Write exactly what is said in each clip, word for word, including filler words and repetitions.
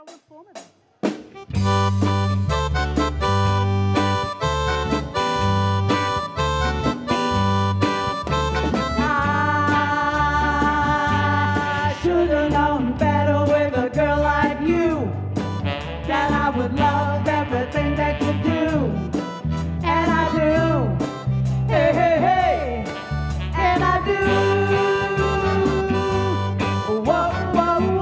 informative. I should have known better with a girl like you, that I would love everything that you do, and I do. Hey, hey, hey, and I do. Whoa, whoa,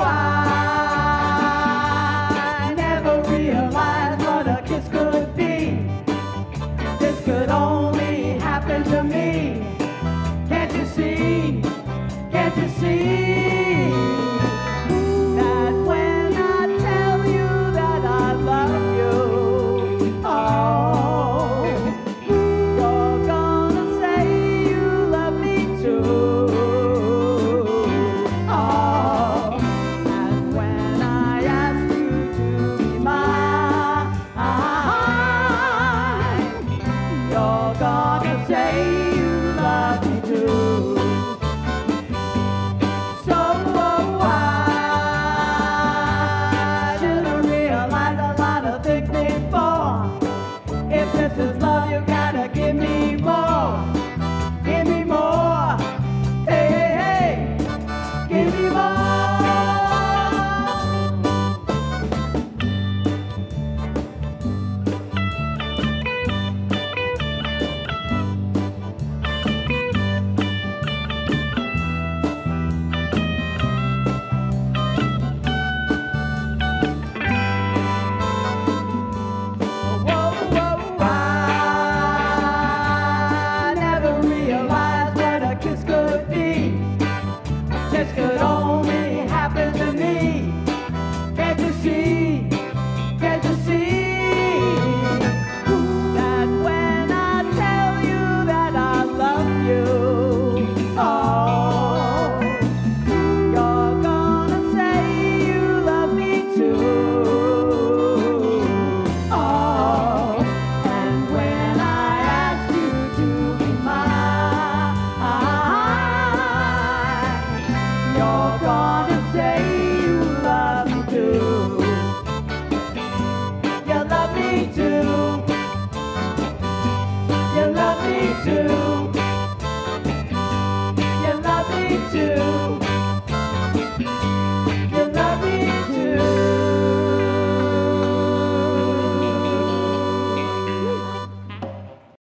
I never realized what a kiss could be. This could only happen to me. Can't you see? Can't you see? That when I tell you that I love you, oh, you're gonna say you love me too. Oh, and when I ask you to be mine, you're gonna say you love me too. So oh, I should've realized a lot of things before. If this is love, you gotta give me more. Give me more. Hey, hey, hey. Give me more. Whoa, whoa, I never realized what a kiss could be. A kiss could only happen to me. Can't you see? Can't you see? That when I tell you that I love you, oh, you're gonna say you love me too. Oh, and when I ask you to be mine, you're gonna say you love me too. You love me too. You love me too. You love me too.